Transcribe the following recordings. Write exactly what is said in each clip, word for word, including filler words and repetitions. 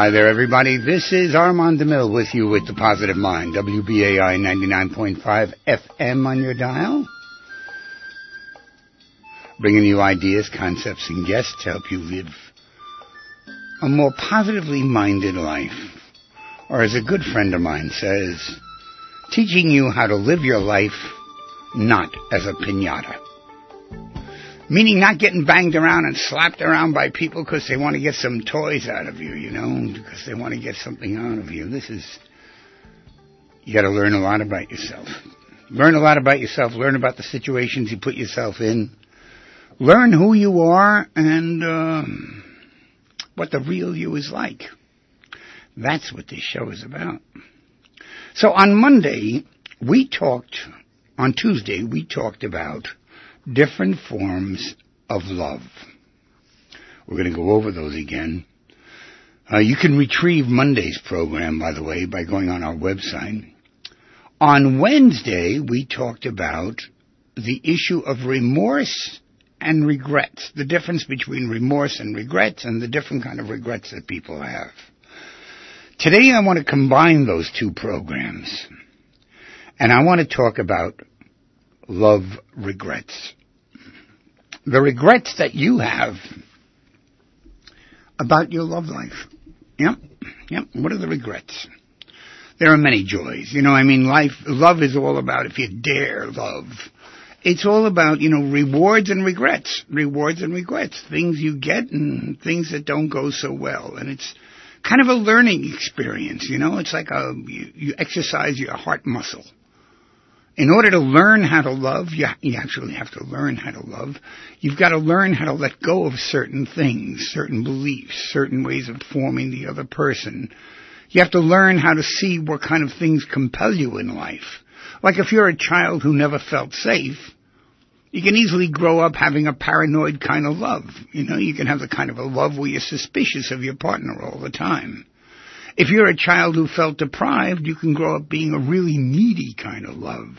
Hi there, everybody. This is Armand DeMille with you with The Positive Mind, W B A I ninety-nine point five F M on your dial. Bringing you ideas, concepts, and guests to help you live a more positively minded life. Or as a good friend of mine says, teaching you how to live your life not as a piñata. Meaning not getting banged around and slapped around by people because they want to get some toys out of you, you know, because they want to get something out of you. This is, you got to learn a lot about yourself. Learn a lot about yourself. Learn about the situations you put yourself in. Learn who you are and uh, what the real you is like. That's what this show is about. So on Monday, we talked, on Tuesday, we talked about different forms of love. We're going to go over those again. Uh, you can retrieve Monday's program, by the way, by going on our website. On Wednesday, we talked about the issue of remorse and regrets, the difference between remorse and regrets, and the different kind of regrets that people have. Today, I want to combine those two programs, and I want to talk about love regrets. The regrets that you have about your love life. Yep, yep. What are the regrets? There are many joys. You know, I mean, life, love is all about, if you dare love, it's all about, you know, rewards and regrets. Rewards and regrets. Things you get and things that don't go so well. And it's kind of a learning experience, you know. It's like a, you, you exercise your heart muscle. In order to learn how to love, you, you actually have to learn how to love. You've got to learn how to let go of certain things, certain beliefs, certain ways of forming the other person. You have to learn how to see what kind of things compel you in life. Like if you're a child who never felt safe, you can easily grow up having a paranoid kind of love. You know, you can have the kind of a love where you're suspicious of your partner all the time. If you're a child who felt deprived, you can grow up being a really needy kind of love.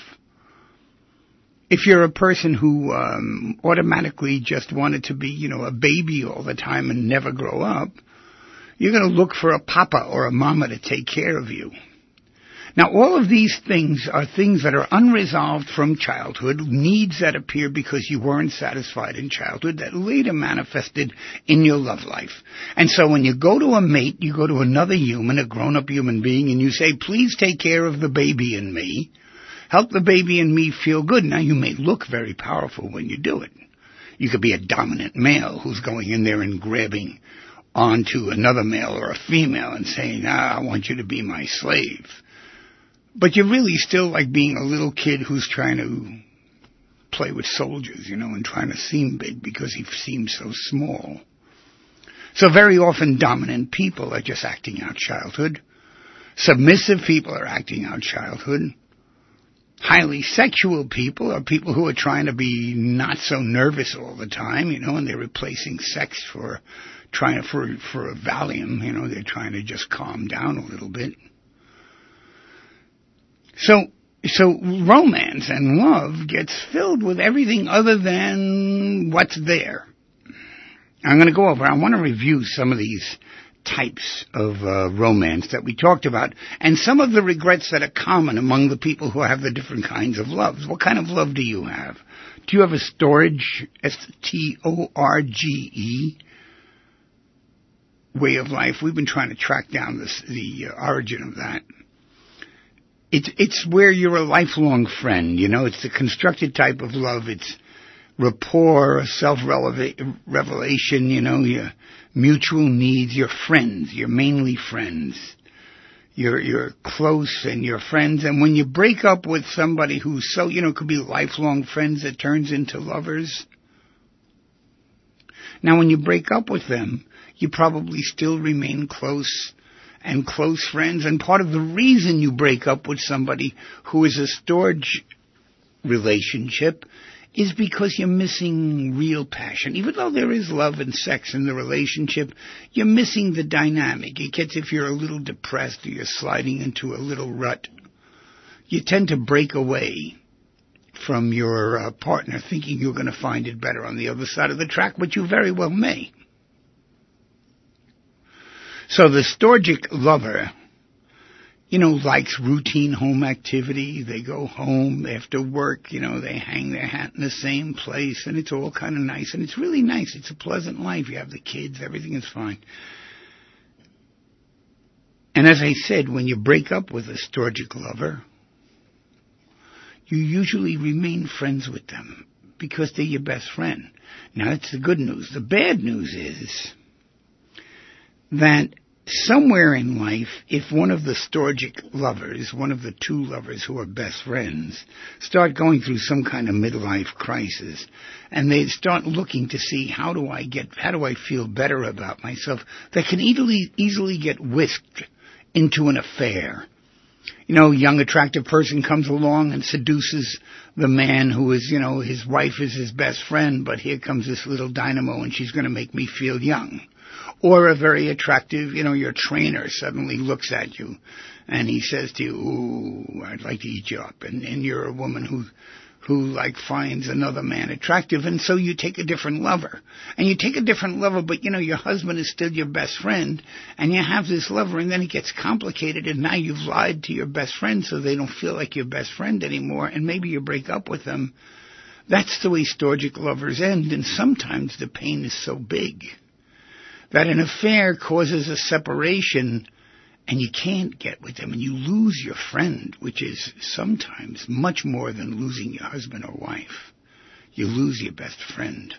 If you're a person who um, automatically just wanted to be, you know, a baby all the time and never grow up, you're going to look for a papa or a mama to take care of you. Now, all of these things are things that are unresolved from childhood, needs that appear because you weren't satisfied in childhood that later manifested in your love life. And so when you go to a mate, you go to another human, a grown-up human being, and you say, please take care of the baby in me. Help the baby and me feel good. Now, you may look very powerful when you do it. You could be a dominant male who's going in there and grabbing onto another male or a female and saying, ah, I want you to be my slave. But you're really still like being a little kid who's trying to play with soldiers, you know, and trying to seem big because he seems so small. So very often dominant people are just acting out childhood. Submissive people are acting out childhood. Highly sexual people are people who are trying to be not so nervous all the time, you know, and they're replacing sex for trying to, for, for a Valium, you know, they're trying to just calm down a little bit. So, so romance and love gets filled with everything other than what's there. I'm going to go over, I want to review some of these types of uh, romance that we talked about and some of the regrets that are common among the people who have the different kinds of loves. What kind of love do you have? Do you have a storage, S T O R G E, way of life? We've been trying to track down this, the uh, origin of that. It's, it's where you're a lifelong friend, you know, it's the constructed type of love. It's rapport, self-revelation, you know, your mutual needs, your friends, you're mainly friends. You're, you're close and you're friends. And when you break up with somebody who's so, you know, could be lifelong friends that turns into lovers. Now, when you break up with them, you probably still remain close and close friends, and part of the reason you break up with somebody who is a storage relationship is because you're missing real passion. Even though there is love and sex in the relationship, you're missing the dynamic. It gets, if you're a little depressed or you're sliding into a little rut, you tend to break away from your uh, partner thinking you're going to find it better on the other side of the track, but you very well may. So the Storgic lover, you know, likes routine home activity. They go home after work, you know, they hang their hat in the same place, and it's all kind of nice. And it's really nice. It's a pleasant life. You have the kids. Everything is fine. And as I said, when you break up with a Storgic lover, you usually remain friends with them because they're your best friend. Now, that's the good news. The bad news is that somewhere in life, if one of the Storgic lovers, one of the two lovers who are best friends, start going through some kind of midlife crisis, and they start looking to see how do I get, how do I feel better about myself, they can easily, easily get whisked into an affair. You know, a young, attractive person comes along and seduces the man who is, you know, his wife is his best friend, but here comes this little dynamo and she's going to make me feel young. Or a very attractive, you know, your trainer suddenly looks at you and he says to you, ooh, I'd like to eat you up. And, and you're a woman who, who like finds another man attractive, and so you take a different lover. And you take a different lover, but you know, your husband is still your best friend, and you have this lover, and then it gets complicated, and now you've lied to your best friend so they don't feel like your best friend anymore, and maybe you break up with them. That's the way Storgic lovers end, and sometimes the pain is so big that an affair causes a separation and you can't get with them, and you lose your friend, which is sometimes much more than losing your husband or wife. You lose your best friend.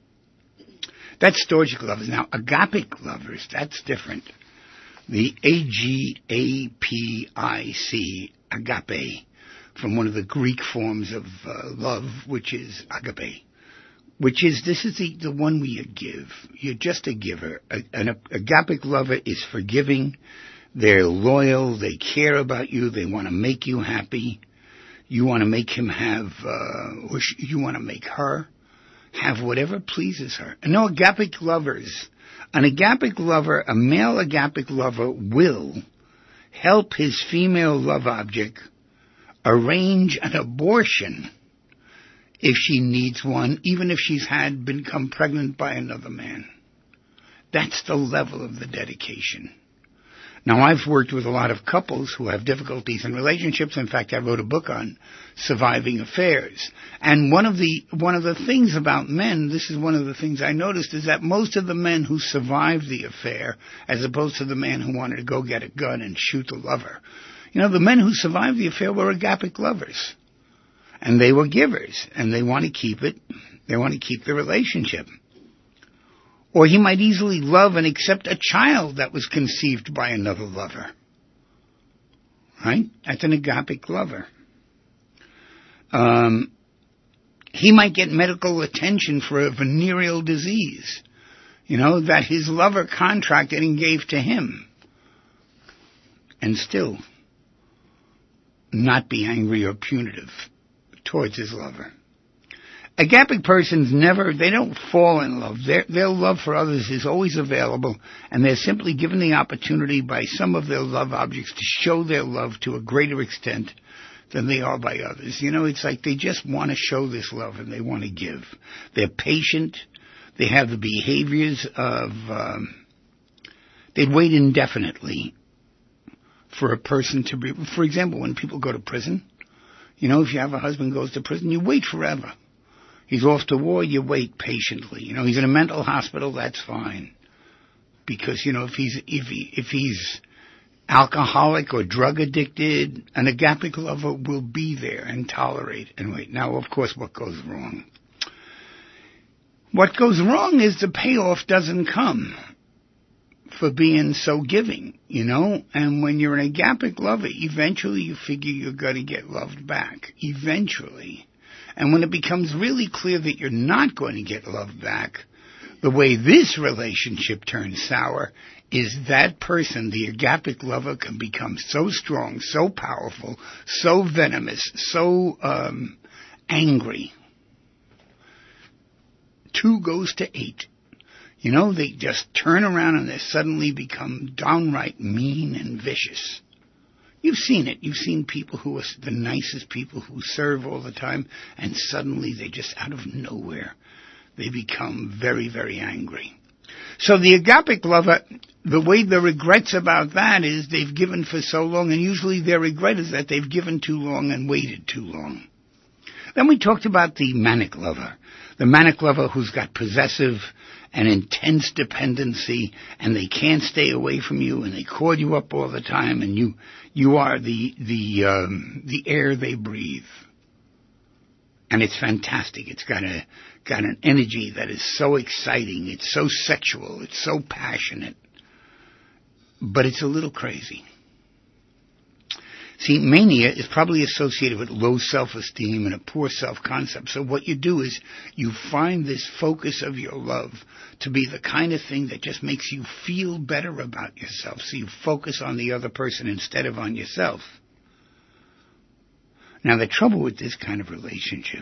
That's Storgic lovers. Now, agapic lovers, that's different. The A G A P I C, agape, from one of the Greek forms of uh, love, which is agape. Which is, this is the, the one where you give. You're just a giver. A, an agapic lover is forgiving. They're loyal. They care about you. They want to make you happy. You want to make him have, uh, or sh- you want to make her have whatever pleases her. And no, agapic lovers. An agapic lover, a male agapic lover, will help his female love object arrange an abortion if she needs one, even if she's had become pregnant by another man. That's the level of the dedication. Now, I've worked with a lot of couples who have difficulties in relationships. In fact, I wrote a book on surviving affairs. And one of the one of the things about men, this is one of the things I noticed, is that most of the men who survived the affair, as opposed to the man who wanted to go get a gun and shoot the lover, you know, the men who survived the affair were agapic lovers. And they were givers, and they want to keep it. They want to keep the relationship. Or he might easily love and accept a child that was conceived by another lover. Right? That's an agapic lover. Um, he might get medical attention for a venereal disease, you know, that his lover contracted and gave to him. And still not be angry or punitive towards his lover. Agapic persons never, they don't fall in love. Their, their love for others is always available, and they're simply given the opportunity by some of their love objects to show their love to a greater extent than they are by others. You know, it's like they just want to show this love and they want to give. They're patient. They have the behaviors of, um, they'd wait indefinitely for a person to be, for example, when people go to prison, you know, if you have a husband who goes to prison, you wait forever. He's off to war, you wait patiently. You know, he's in a mental hospital, that's fine. Because, you know, if he's if he, if he's alcoholic or drug addicted, an agapic lover will be there and tolerate and wait. Now, of course, what goes wrong? What goes wrong is the payoff doesn't come for being so giving, you know? And when you're an agapic lover, eventually you figure you're going to get loved back. Eventually. And when it becomes really clear that you're not going to get loved back, the way this relationship turns sour is that person, the agapic lover, can become so strong, so powerful, so venomous, so um, angry. Two goes to eight. You know, they just turn around and they suddenly become downright mean and vicious. You've seen it. You've seen people who are the nicest people who serve all the time, and suddenly they just out of nowhere, they become very, very angry. So the agapic lover, the way the regrets about that is they've given for so long, and usually their regret is that they've given too long and waited too long. Then we talked about the manic lover. The manic lover who's got possessive and intense dependency, and they can't stay away from you, and they call you up all the time, and you you are the the um, the air they breathe. And it's fantastic. It's got a got an energy that is so exciting. It's so sexual. It's so passionate. But it's a little crazy. See, mania is probably associated with low self-esteem and a poor self-concept. So what you do is you find this focus of your love to be the kind of thing that just makes you feel better about yourself. So you focus on the other person instead of on yourself. Now, the trouble with this kind of relationship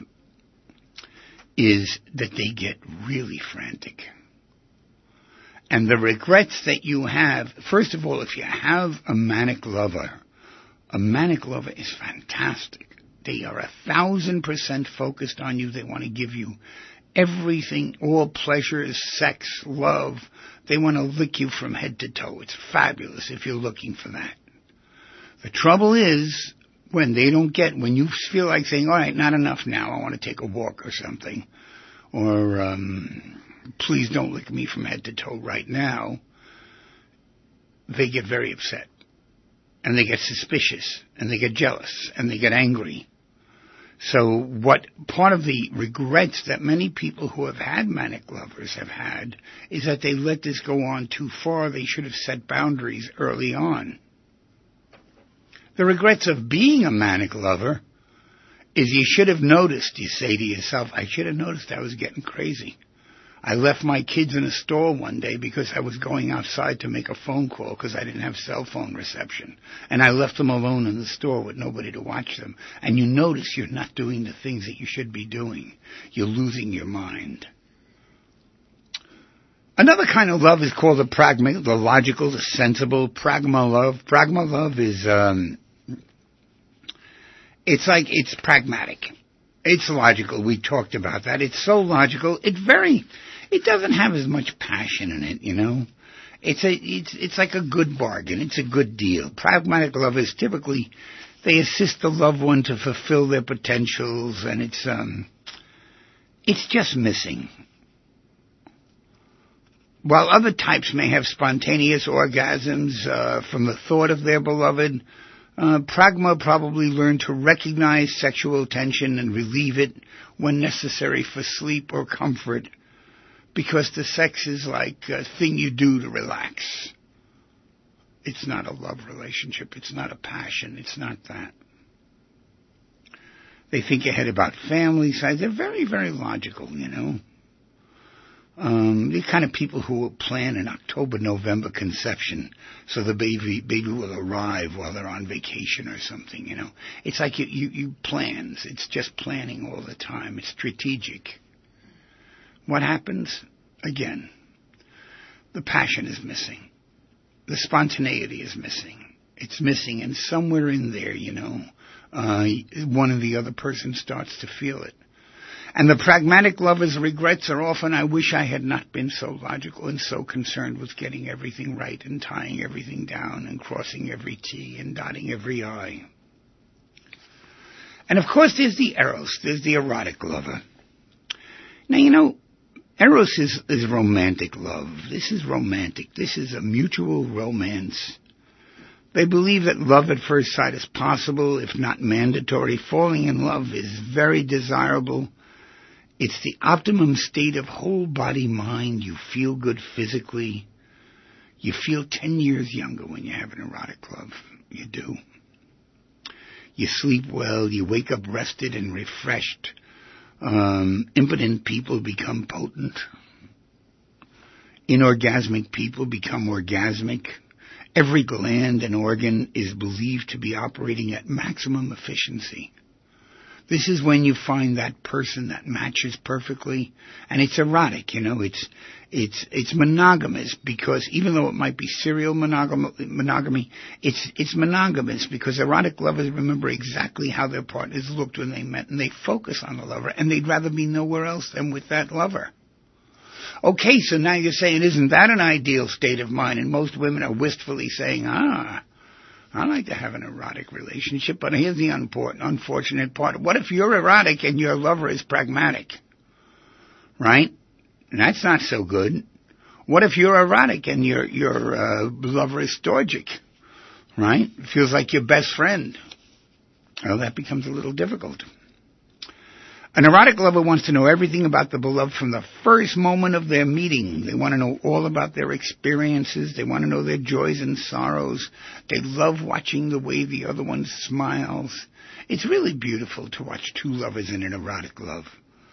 is that they get really frantic. And the regrets that you have, first of all, if you have a manic lover, a manic lover is fantastic. They are a thousand percent focused on you. They want to give you everything, all pleasures, sex, love. They want to lick you from head to toe. It's fabulous if you're looking for that. The trouble is, when they don't get, when you feel like saying, all right, not enough now, I want to take a walk or something, or um, please don't lick me from head to toe right now, they get very upset. And they get suspicious, and they get jealous, and they get angry. So what part of the regrets that many people who have had manic lovers have had is that they let this go on too far. They should have set boundaries early on. The regrets of being a manic lover is you should have noticed, you say to yourself, I should have noticed I was getting crazy. I left my kids in a store one day because I was going outside to make a phone call because I didn't have cell phone reception. And I left them alone in the store with nobody to watch them. And you notice you're not doing the things that you should be doing. You're losing your mind. Another kind of love is called the pragma, the logical, the sensible, pragma love. Pragma love is, um, it's like, it's pragmatic. It's logical. We talked about that. It's so logical. It very, it doesn't have as much passion in it, you know. It's a, it's, it's like a good bargain. It's a good deal. Pragmatic love is typically, they assist the loved one to fulfill their potentials, and it's, um, it's just missing. While other types may have spontaneous orgasms uh, from the thought of their beloved, uh, pragma probably learned to recognize sexual tension and relieve it when necessary for sleep or comfort, because the sex is like a thing you do to relax. It's not a love relationship. It's not a passion. It's not that. They think ahead about family size. They're very, very logical, you know. Um, the kind of people who will plan an October, November conception so the baby baby will arrive while they're on vacation or something, you know. It's like you, you, you plans. It's just planning all the time. It's strategic. What happens? Again, the passion is missing. The spontaneity is missing. It's missing, and somewhere in there, you know, uh, one or the other person starts to feel it. And the pragmatic lover's regrets are often, I wish I had not been so logical and so concerned with getting everything right and tying everything down and crossing every T and dotting every I. And of course there's the eros, there's the erotic lover. Now, you know, eros is, is romantic love. This is romantic. This is a mutual romance. They believe that love at first sight is possible, if not mandatory. Falling in love is very desirable. It's the optimum state of whole body mind. You feel good physically. You feel ten years younger when you have an erotic love. You do. You sleep well. You wake up rested and refreshed. Um, impotent people become potent. Inorgasmic people become orgasmic. Every gland and organ is believed to be operating at maximum efficiency. This is when you find that person that matches perfectly, and it's erotic, you know, it's, it's, it's monogamous, because even though it might be serial monogamy, monogamy, it's, it's monogamous because erotic lovers remember exactly how their partners looked when they met, and they focus on the lover, and they'd rather be nowhere else than with that lover. Okay, so now you're saying, isn't that an ideal state of mind? And most women are wistfully saying, ah, I like to have an erotic relationship, but here's the unfortunate, unfortunate part. What if you're erotic and your lover is pragmatic? Right? And that's not so good. What if you're erotic and your your uh, lover is storgic? Right? Feels like your best friend. Well, that becomes a little difficult. An erotic lover wants to know everything about the beloved from the first moment of their meeting. They want to know all about their experiences. They want to know their joys and sorrows. They love watching the way the other one smiles. It's really beautiful to watch two lovers in an erotic love.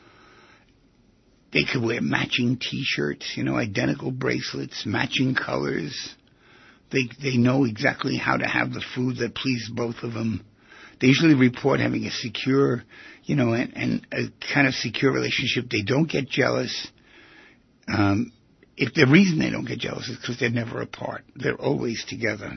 They could wear matching T-shirts, you know, identical bracelets, matching colors. They they know exactly how to have the food that pleases both of them. They usually report having a secure, you know, and, and a kind of secure relationship. They don't get jealous. Um, if the reason they don't get jealous is because they're never apart. They're always together.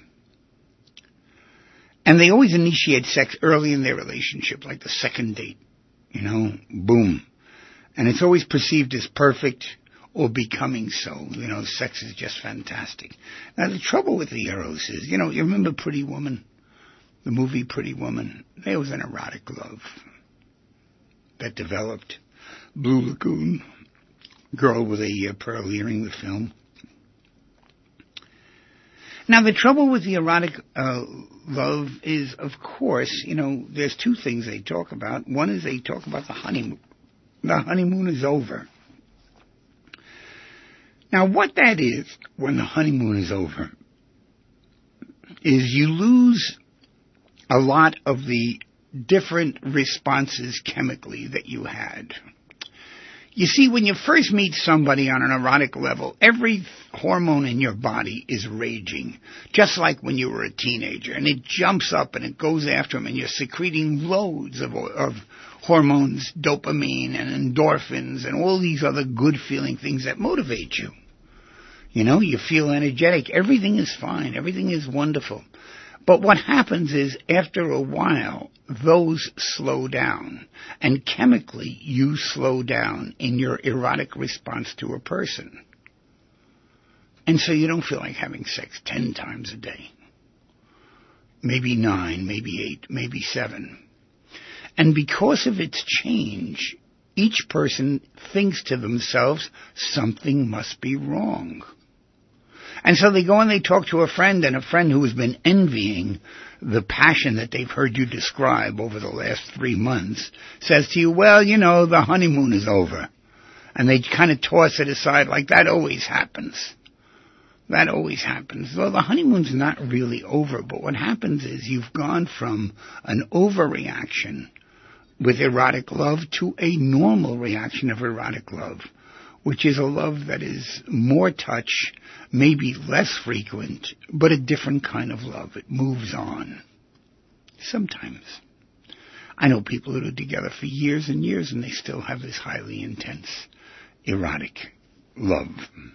And they always initiate sex early in their relationship, like the second date. You know, boom. And it's always perceived as perfect or becoming so. You know, sex is just fantastic. Now, the trouble with the Eros is, you know, you remember Pretty Woman? The movie Pretty Woman? There was an erotic love that developed. Blue Lagoon, Girl with a uh, Pearl Earring, the film. Now, the trouble with the erotic uh, love is, of course, you know, there's two things they talk about. One is they talk about the honeymoon. The honeymoon is over. Now, what that is, when the honeymoon is over, is you lose a lot of the different responses chemically that you had. You see, when you first meet somebody on an erotic level, every hormone in your body is raging, just like when you were a teenager, and it jumps up and it goes after them, and you're secreting loads of, of hormones, dopamine and endorphins and all these other good-feeling things that motivate you. You know, you feel energetic. Everything is fine. Everything is wonderful. But what happens is, after a while, those slow down. And chemically, you slow down in your erotic response to a person. And so you don't feel like having sex ten times a day. Maybe nine, maybe eight, maybe seven. And because of its change, each person thinks to themselves, something must be wrong. And so they go and they talk to a friend, and a friend who has been envying the passion that they've heard you describe over the last three months says to you, well, you know, the honeymoon is over. And they kind of toss it aside like that always happens. That always happens. Well, the honeymoon's not really over, but what happens is you've gone from an overreaction with erotic love to a normal reaction of erotic love, which is a love that is more touch, maybe less frequent, but a different kind of love. It moves on. Sometimes. I know people that are together for years and years and they still have this highly intense, erotic love.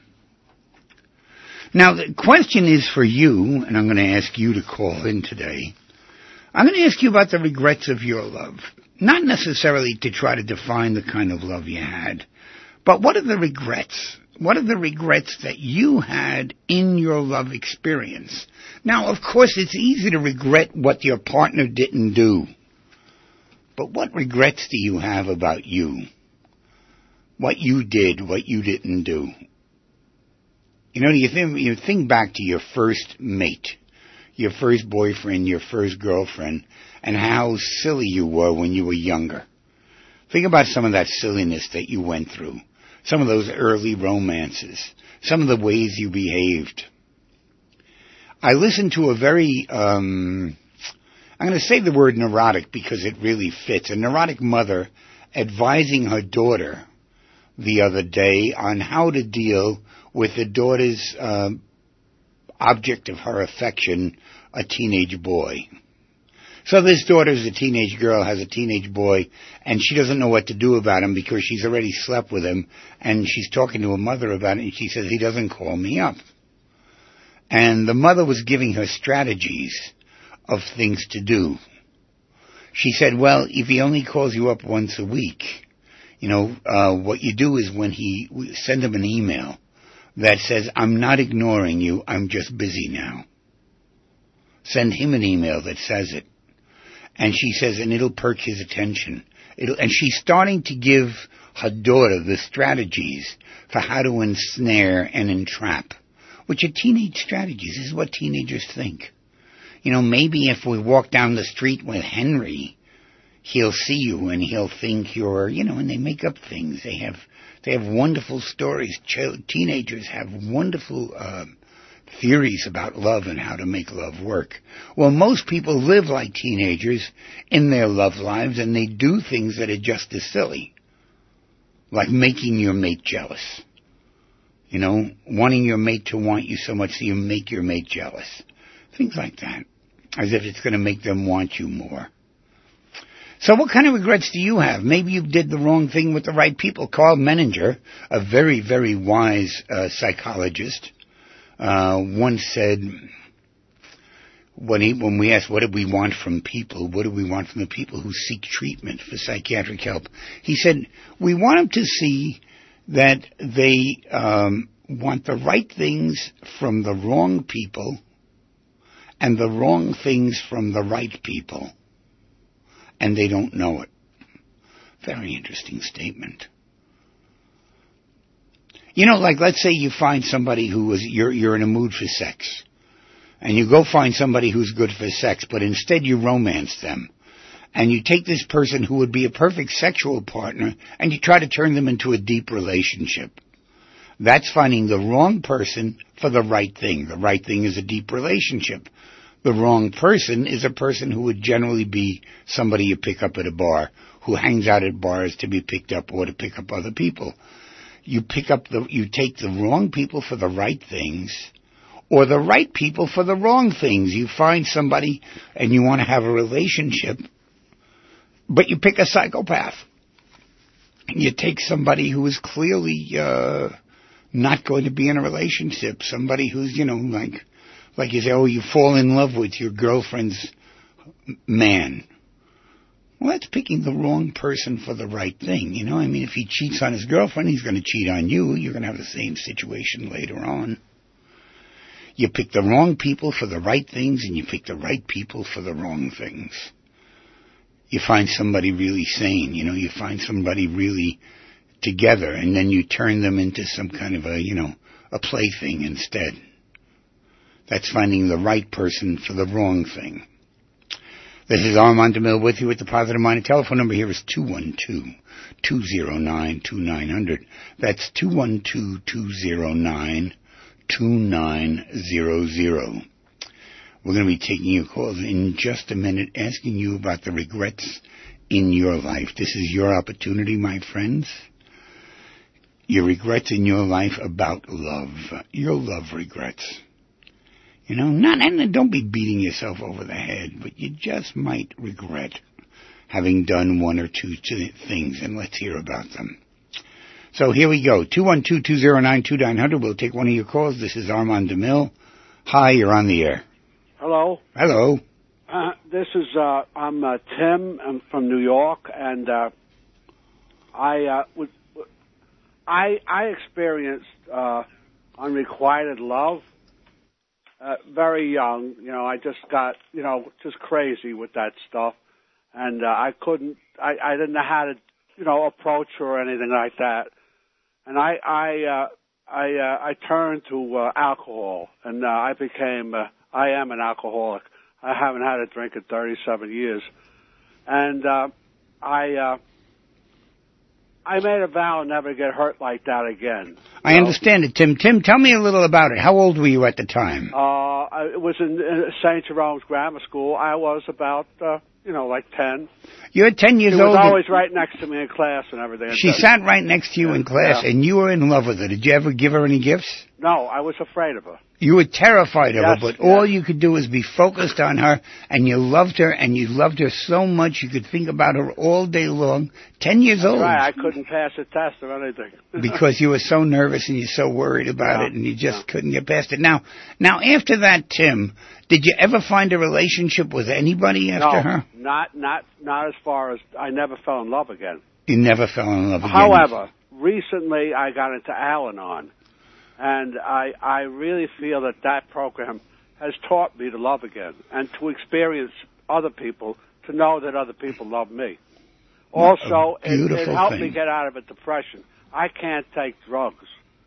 Now, the question is for you, and I'm going to ask you to call in today. I'm going to ask you about the regrets of your love. Not necessarily to try to define the kind of love you had, but what are the regrets? What are the regrets that you had in your love experience? Now, of course, it's easy to regret what your partner didn't do. But what regrets do you have about you? What you did, what you didn't do? You know, you think, you think back to your first mate, your first boyfriend, your first girlfriend, and how silly you were when you were younger. Think about some of that silliness that you went through. Some of those early romances. Some of the ways you behaved. I listened to a very, um, I'm going to say the word neurotic because it really fits. A neurotic mother advising her daughter the other day on how to deal with the daughter's uh, object of her affection, a teenage boy. So this daughter's a teenage girl, has a teenage boy, and she doesn't know what to do about him because she's already slept with him, and she's talking to her mother about it, and she says, he doesn't call me up. And the mother was giving her strategies of things to do. She said, well, if he only calls you up once a week, You know, uh, what you do is when he, send him an email that says, I'm not ignoring you, I'm just busy now. Send him an email that says it. And she says, and it'll perk his attention. It'll, and she's starting to give her daughter the strategies for how to ensnare and entrap, which are teenage strategies. This is what teenagers think. You know, maybe if we walk down the street with Henry, he'll see you and he'll think you're, you know, and they make up things. They have, they have wonderful stories. Ch- teenagers have wonderful, uh, theories about love and how to make love work. Well, most people live like teenagers in their love lives, and they do things that are just as silly. Like making your mate jealous. You know, wanting your mate to want you so much that you make your mate jealous. Things like that. As if it's going to make them want you more. So what kind of regrets do you have? Maybe you did the wrong thing with the right people. Carl Menninger, a very, very wise uh, psychologist, uh, once said, when, he, when we asked what do we want from people, what do we want from the people who seek treatment for psychiatric help, he said, we want them to see that they um, want the right things from the wrong people and the wrong things from the right people, and they don't know it. Very interesting statement. You know, like, let's say you find somebody who is, you're, you're in a mood for sex, and you go find somebody who's good for sex, but instead you romance them. And you take this person who would be a perfect sexual partner, and you try to turn them into a deep relationship. That's finding the wrong person for the right thing. The right thing is a deep relationship. The wrong person is a person who would generally be somebody you pick up at a bar, who hangs out at bars to be picked up or to pick up other people. You pick up the, you take the wrong people for the right things, or the right people for the wrong things. You find somebody and you want to have a relationship, but you pick a psychopath. You take somebody who is clearly uh, not going to be in a relationship, somebody who's, you know, like, like you say, oh, you fall in love with your girlfriend's man. Well, that's picking the wrong person for the right thing, you know? I mean, if he cheats on his girlfriend, he's going to cheat on you. You're going to have the same situation later on. You pick the wrong people for the right things, and you pick the right people for the wrong things. You find somebody really sane, you know, you find somebody really together, and then you turn them into some kind of a, you know, a plaything instead. That's finding the right person for the wrong thing. This is Armand DeMille with you at the Positive Mind. The telephone number here is two one two, two zero nine, two nine zero zero. That's two one two, two zero nine, two nine zero zero. We're going to be taking your calls in just a minute, asking you about the regrets in your life. This is your opportunity, my friends. Your regrets in your life about love. Your love regrets. You know, not, and don't be beating yourself over the head, but you just might regret having done one or two things, and let's hear about them. So here we go. two one two, two zero nine, two nine zero zero. We'll take one of your calls. This is Armand DeMille. Hi, you're on the air. Hello. Hello. Uh, this is, uh, I'm uh, Tim. I'm from New York, and uh, I, uh, was, I, I experienced uh, unrequited love. Uh, very young, you know, I just got, you know, just crazy with that stuff. And uh, I couldn't, I, I didn't know how to, you know, approach her or anything like that. And I, I, uh, I, uh, I turned to uh, alcohol, and uh, I became, uh, I am an alcoholic. I haven't had a drink in thirty-seven years. And uh, I, uh, I made a vow never to get hurt like that again. I know? Understand it, Tim. Tim, tell me a little about it. How old were you at the time? Uh, it was in uh, Saint Jerome's Grammar School. I was about, uh, you know, like ten. You're ten years old. She was old always and... right next to me in class and everything. She sat right next to you yeah. in class, yeah. and you were in love with her. Did you ever give her any gifts? No, I was afraid of her. You were terrified of yes, her, but yes. all you could do was be focused on her, and you loved her, and you loved her so much you could think about her all day long. Ten years That's old. Right, I couldn't pass a test or anything. Because you were so nervous and you're so worried about yeah. it, and you just yeah. couldn't get past it. Now, now after that, Tim, did you ever find a relationship with anybody after no, her? not not not as far as I never fell in love again. You never fell in love again. However, recently I got into Al-Anon, and I I really feel that that program has taught me to love again and to experience other people, to know that other people love me. Also, it, it helped thing. me get out of a depression. I can't take drugs.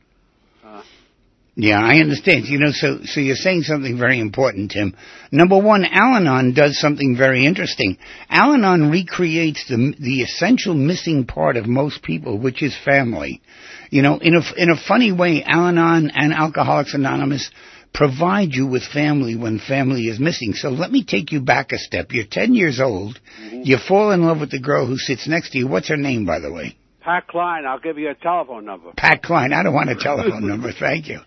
Uh, Yeah, I understand. You know, so so you're saying something very important, Tim. Number one, Al-Anon does something very interesting. Al-Anon recreates the the essential missing part of most people, which is family. You know, in a in a funny way, Al-Anon and Alcoholics Anonymous provide you with family when family is missing. So let me take you back a step. You're ten years old. Mm-hmm. You fall in love with the girl who sits next to you. What's her name, by the way? Pat Klein. I'll give you a telephone number. Pat Klein. I don't want a telephone number. Thank you.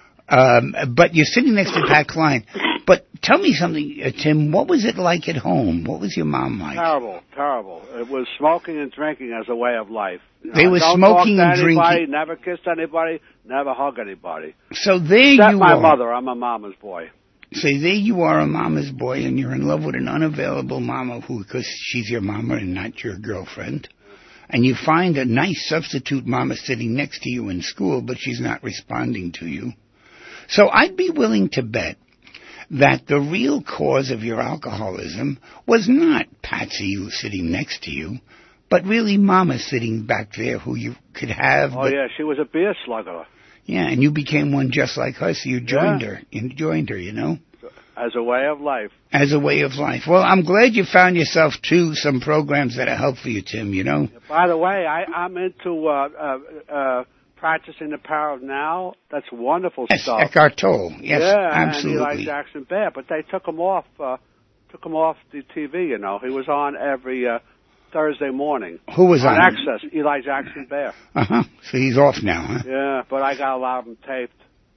Um, but you're sitting next to Pat Klein. But tell me something, uh, Tim. What was it like at home? What was your mom like? Terrible, terrible. It was smoking and drinking as a way of life. You know, they were don't smoking talk to and anybody, drinking. Never kissed anybody. Never hug anybody. So there Except you my are. mother. I'm a mama's boy. So there you are, a mama's boy, and you're in love with an unavailable mama who, because she's your mama and not your girlfriend. And you find a nice substitute mama sitting next to you in school, but she's not responding to you. So I'd be willing to bet that the real cause of your alcoholism was not Patsy sitting next to you, but really Mama sitting back there who you could have. Oh, yeah, she was a beer slugger. Yeah, and you became one just like her, so you joined yeah. her. You joined her, you know? As a way of life. As a way of life. Well, I'm glad you found yourself, too, some programs that are helpful you, Tim, you know? By the way, I, I'm into... Uh, uh, uh, practicing the power of now. That's wonderful yes, stuff. Eckhart Tolle. Yes, yeah, absolutely. and Eli Jackson Bear, but they took him off. Uh, took him off the T V. You know, he was on every uh, Thursday morning. Who was on? On Access. Eli Jackson Bear. Uh huh. So he's off now, huh? Yeah, but I got a lot of them taped.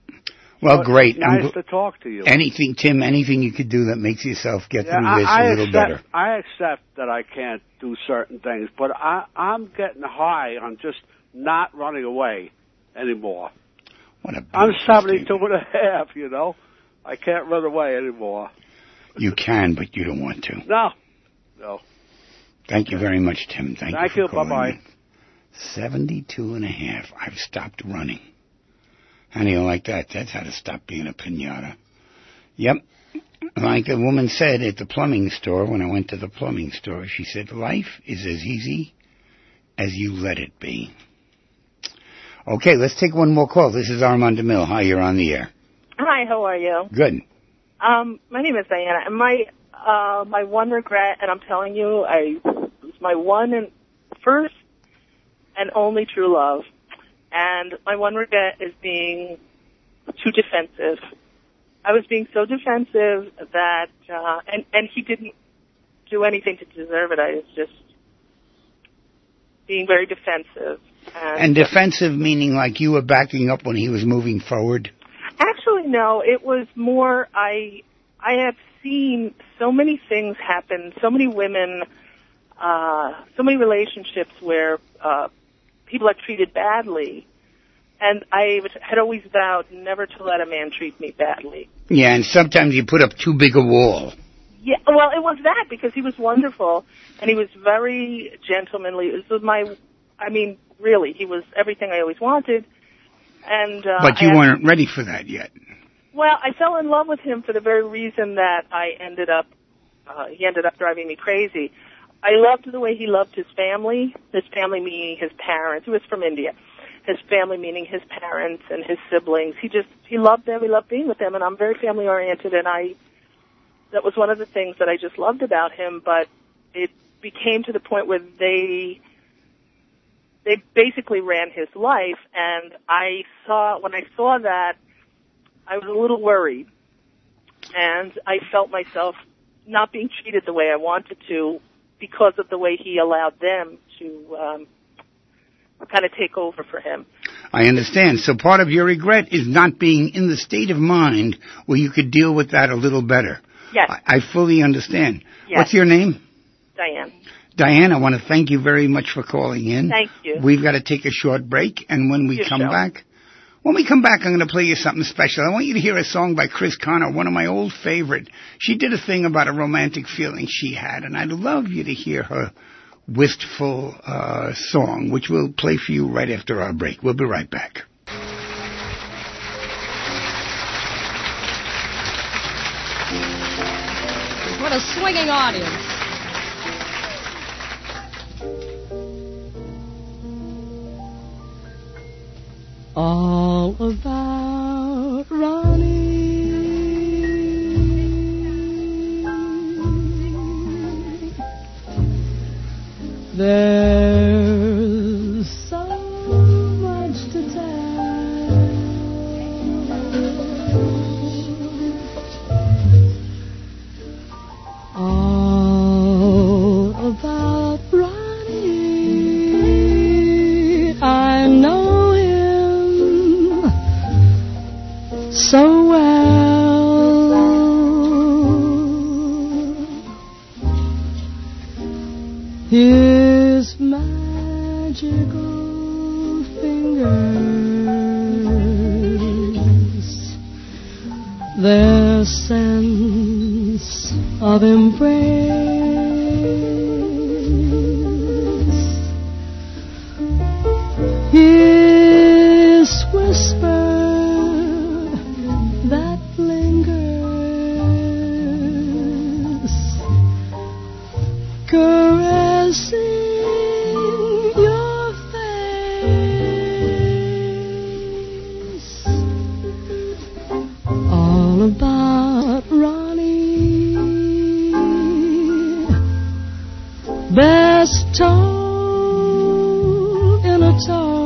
Well, but great. Nice gl- to talk to you. Anything, Tim? Anything you could do that makes yourself get yeah, through I, this I a little accept, better. I accept that I can't do certain things, but I, I'm getting high on just not running away anymore. What a I'm seventy-two statement. and a half, you know. I can't run away anymore. You can, but you don't want to. No. No. Thank you very much, Tim. Thank, Thank you you. for calling Bye-bye. in. seventy-two and a half. I've stopped running. How do you like that? That's how to stop being a pinata. Yep. Like a woman said at the plumbing store, when I went to the plumbing store, she said, life is as easy as you let it be. Okay, let's take one more call. This is Armand DeMille. Hi, you're on the air. Hi, how are you? Good. Um, my name is Diana, and my uh, my one regret, and I'm telling you, I it's my one and first and only true love, and my one regret is being too defensive. I was being so defensive that, uh, and and he didn't do anything to deserve it. I was just being very defensive. And, and defensive meaning like you were backing up when he was moving forward? Actually, no. It was more, I I have seen so many things happen, so many women, uh, so many relationships where uh, people are treated badly. And I had always vowed never to let a man treat me badly. Yeah, and sometimes you put up too big a wall. Yeah, well, it was that because he was wonderful, and he was very gentlemanly. This was my, I mean, really, he was everything I always wanted. And uh, But you I, weren't ready for that yet. Well, I fell in love with him for the very reason that I ended up, uh, he ended up driving me crazy. I loved the way he loved his family, his family meaning his parents. He was from India. His family meaning his parents and his siblings. He just, he loved them, he loved being with them, and I'm very family oriented, and I, that was one of the things that I just loved about him, but it became to the point where they, they basically ran his life, and I saw, when I saw that, I was a little worried, and I felt myself not being treated the way I wanted to because of the way he allowed them to um, kind of take over for him. I understand. So part of your regret is not being in the state of mind where you could deal with that a little better. Yes. I, I fully understand. Yes. What's your name? Diane. Diane, I want to thank you very much for calling in. Thank you. We've got to take a short break, and when we Your come show. back, when we come back, I'm going to play you something special. I want you to hear a song by Chris Connor, one of my old favorite. She did a thing about a romantic feeling she had, and I'd love you to hear her wistful uh, song, which we'll play for you right after our break. We'll be right back. What a swinging audience. All about Ronnie. There's so much to tell. All about Ronnie. I know him so well. His magical fingers, their sense of embrace, his whisper that lingers, caressing your face. All about Ronnie, best told in a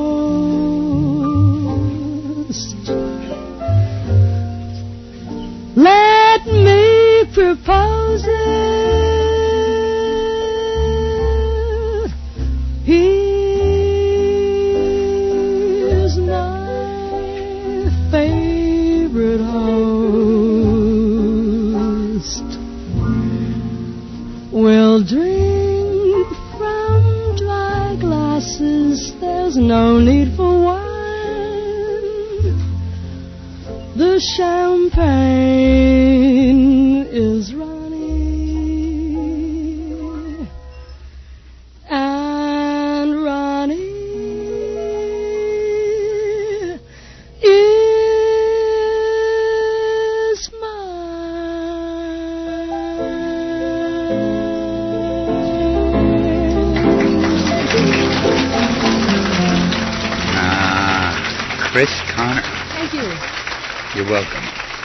toast. Let me propose it. He's my favorite host. We'll drink from dry glasses. There's no need for wine. The champagne is Ronnie, and Ronnie is Ah, Chris Connor. Thank you. You're welcome.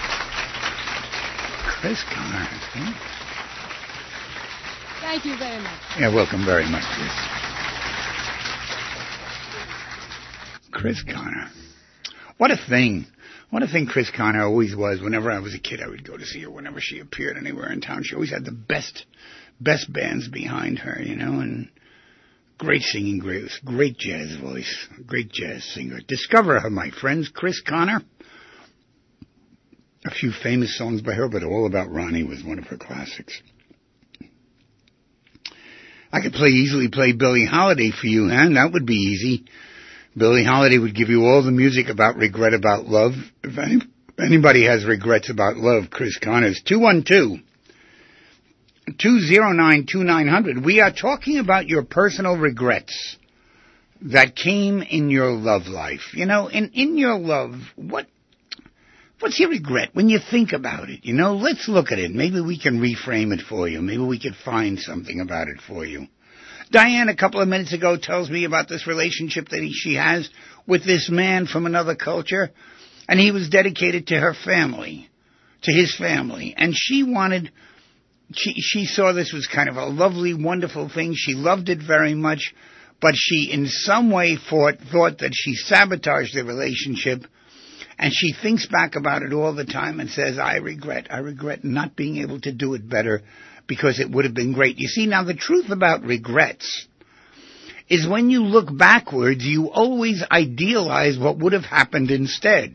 Chris Connor. Hmm? Thank you very much. You're welcome very much, Chris. Chris Connor. What a thing. What a thing Chris Connor always was. Whenever I was a kid, I would go to see her. Whenever she appeared anywhere in town, she always had the best, best bands behind her, you know, and great singing, great, great jazz voice, great jazz singer. Discover her, my friends. Chris Connor. A few famous songs by her, but All About Ronnie was one of her classics. I could play easily play Billie Holiday for you, and that would be easy. Billie Holiday would give you all the music about regret about love. If any, anybody has regrets about love, Chris Connor's. two one two, two oh nine, two nine hundred. We are talking about your personal regrets that came in your love life. You know, in, in your love, what What's your regret when you think about it? You know, let's look at it. Maybe we can reframe it for you. Maybe we could find something about it for you. Diane, a couple of minutes ago, tells me about this relationship that he, she has with this man from another culture, and he was dedicated to her family, to his family. And she wanted, she, she saw this was kind of a lovely, wonderful thing. She loved it very much, but she in some way thought, thought that she sabotaged the relationship. And she thinks back about it all the time and says, I regret, I regret not being able to do it better because it would have been great. You see, now the truth about regrets is when you look backwards, you always idealize what would have happened instead.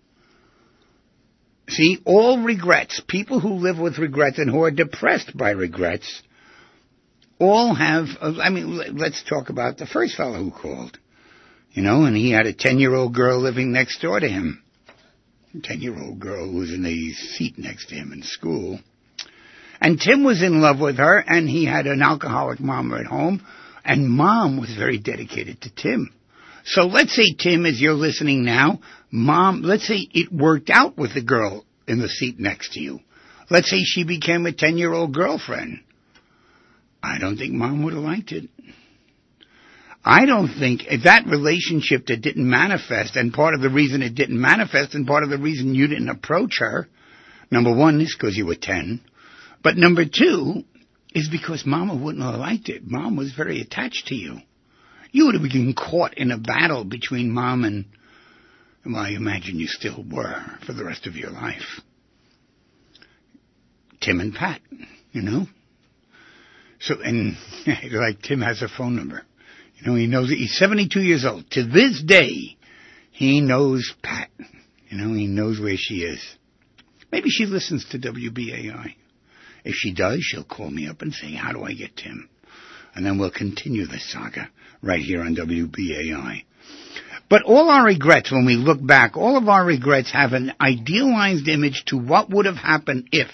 See, all regrets, people who live with regrets and who are depressed by regrets, all have, I mean, let's talk about the first fellow who called, you know, and he had a ten-year-old girl living next door to him. ten-year-old girl who was in the seat next to him in school. And Tim was in love with her, and he had an alcoholic mama at home And Mom was very dedicated to Tim. So let's say, Tim, as you're listening now, Mom, let's say it worked out with the girl in the seat next to you. Let's say she became a ten-year-old girlfriend. I don't think Mom would have liked it. I don't think that relationship that didn't manifest, and part of the reason it didn't manifest, and part of the reason you didn't approach her, number one is because you were ten, but number two is because Mama wouldn't have liked it. Mom was very attached to you. You would have been caught in a battle between Mom and, well, I imagine you still were for the rest of your life. Tim and Pat, you know? So, and like Tim has a phone number. You know, he knows it. He's seventy-two years old. To this day, he knows Pat. You know, he knows where she is. Maybe she listens to W B A I. If she does, she'll call me up and say, how do I get Tim? And then we'll continue the saga right here on W B A I. But all our regrets, when we look back, all of our regrets have an idealized image to what would have happened if.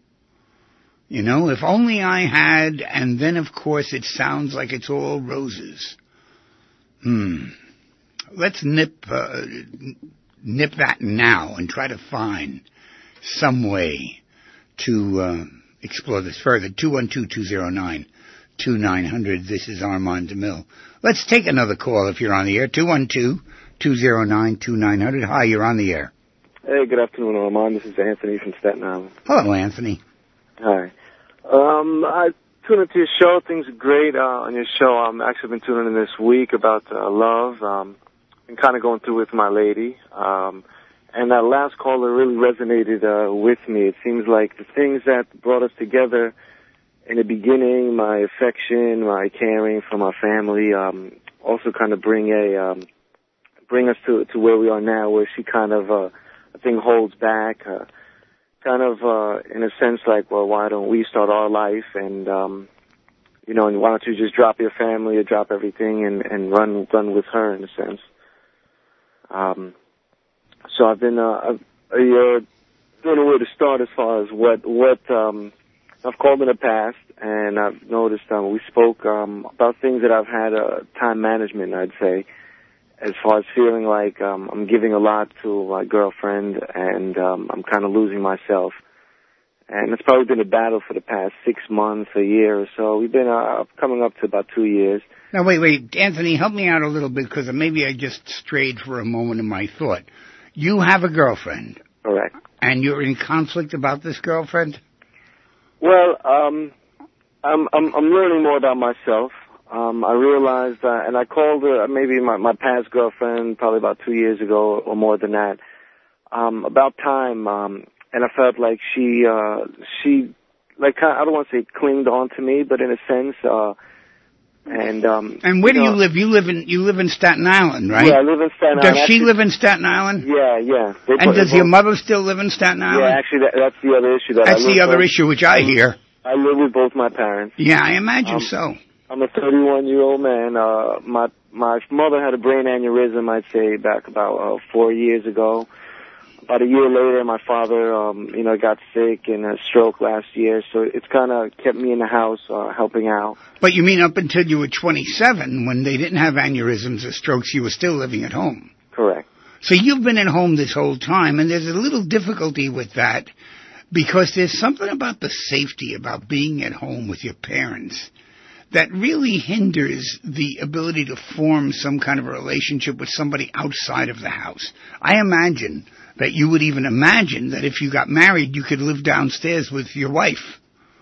You know, if only I had, and then, of course, it sounds like it's all roses. Hmm. Let's nip, uh, nip that now and try to find some way to uh, explore this further. two one two, two zero nine, two nine zero zero. This is Armand DeMille. Let's take another call if you're on the air. two one two, two zero nine, two nine zero zero. Hi, you're on the air. Hey, good afternoon, Armand. This is Anthony from Staten Island. Hello, Anthony. Hi. Um, I tuned into your show. Things are great uh, on your show. I'm actually been tuning in this week about uh, love. Um, been kind of going through with my lady. Um, and that last caller really resonated uh, with me. It seems like the things that brought us together in the beginning, my affection, my caring for my family, um, also kind of bring a um, bring us to to where we are now, where she kind of uh, I think holds back. Uh, Kind of, uh, in a sense, like, well, why don't we start our life, and um, you know, and why don't you just drop your family or drop everything and, and run run with her, in a sense. Um, so I've been, uh, I've, I uh, don't know where to start as far as what what um, I've called in the past, and I've noticed um, we spoke um, about things that I've had uh, time management, I'd say. As far as feeling like um, I'm giving a lot to my girlfriend, and um, I'm kind of losing myself. And it's probably been a battle for the past six months, a year or so. We've been uh, coming up to about two years. Now, wait, wait. Anthony, help me out a little bit, because maybe I just strayed for a moment in my thought. You have a girlfriend. Correct. And you're in conflict about this girlfriend? Well, um, I'm, I'm, I'm learning more about myself. Um, I realized, uh, and I called her, maybe my, my past girlfriend, probably about two years ago or more than that, um, about time, um, and I felt like she, uh, she, like, I don't want to say clinged on to me, but in a sense, uh, and, um. And where you do know, you live? You live in, you live in Staten Island, right? Yeah, I live in Staten Island. Does she actually, live in Staten Island? Yeah, yeah. They And put, does your mother still live in Staten Island? Yeah, actually, that, that's the other issue that That's I live the other with. issue, which I hear. I live with both my parents. Yeah, I imagine Um, so. I'm a thirty-one-year-old man. Uh, my my mother had a brain aneurysm, I'd say, back about uh, four years ago. About a year later, my father, um, you know, got sick and a stroke last year, so it's kind of kept me in the house uh, helping out. But you mean up until you were twenty-seven, when they didn't have aneurysms or strokes, you were still living at home? Correct. So you've been at home this whole time, and there's a little difficulty with that, because there's something about the safety about being at home with your parents that really hinders the ability to form some kind of a relationship with somebody outside of the house. I imagine that you would even imagine that if you got married, you could live downstairs with your wife.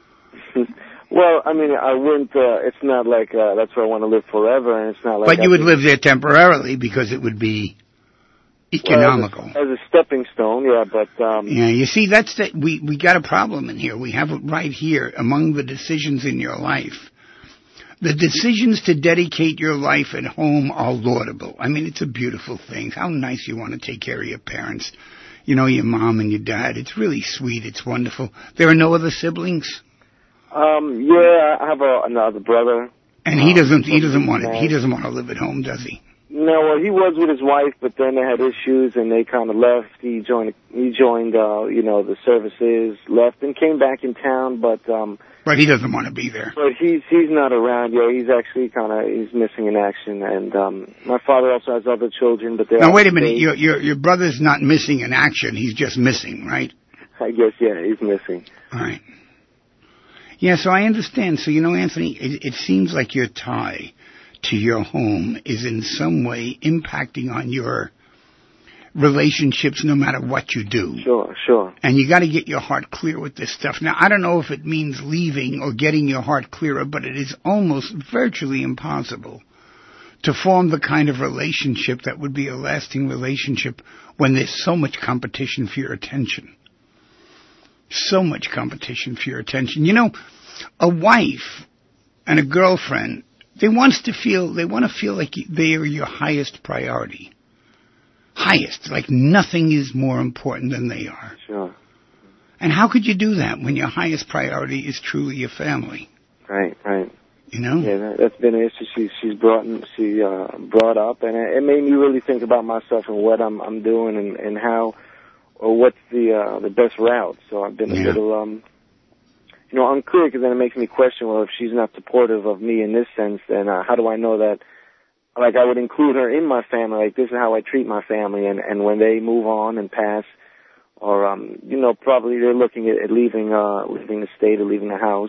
Well, I mean, I wouldn't, uh, it's not like, uh, that's where I want to live forever, and it's not like... But I you would can, live there temporarily because it would be economical. Well, as, a, as a stepping stone, yeah, but... Um, yeah, you see, that's the, we, we got a problem in here. We have it right here among the decisions in your life. The decisions to dedicate your life at home are laudable. I mean, it's a beautiful thing. How nice you want to take care of your parents. You know, your mom and your dad. It's really sweet. It's wonderful. There are no other siblings? Um, yeah, I have a, another brother. And he um, doesn't, he doesn't want to, he doesn't want to live at home, does he? No, well, he was with his wife, but then they had issues, and they kind of left. He joined, he joined, uh, you know, the services, left, and came back in town, but, um... But he doesn't want to be there. But he's, he's not around, yeah, he's actually kind of, he's missing in action, and, um, my father also has other children, but they're... Now, wait a minute, your, your, your brother's not missing in action, he's just missing, right? I guess, yeah, he's missing. All right. Yeah, so I understand. So, you know, Anthony, it, it seems like your tie to your home is in some way impacting on your relationships no matter what you do. Sure, sure. And you got to get your heart clear with this stuff. Now, I don't know if it means leaving or getting your heart clearer, but it is almost virtually impossible to form the kind of relationship that would be a lasting relationship when there's so much competition for your attention. So much competition for your attention. You know, a wife and a girlfriend, they want to feel, they want to feel like they are your highest priority. Highest, like nothing is more important than they are. Sure. And how could you do that when your highest priority is truly your family? Right, right. You know? Yeah, that, that's been an issue she, she's brought she uh, brought up, and it, it made me really think about myself and what I'm I'm doing and, and how or what's the uh, the best route. So I've been a Yeah. little um, you know, unclear, because then it makes me question, well, if she's not supportive of me in this sense, then uh, how do I know that? Like, I would include her in my family. Like, this is how I treat my family, and and when they move on and pass, or um, you know, probably they're looking at, at leaving uh, leaving the state or leaving the house.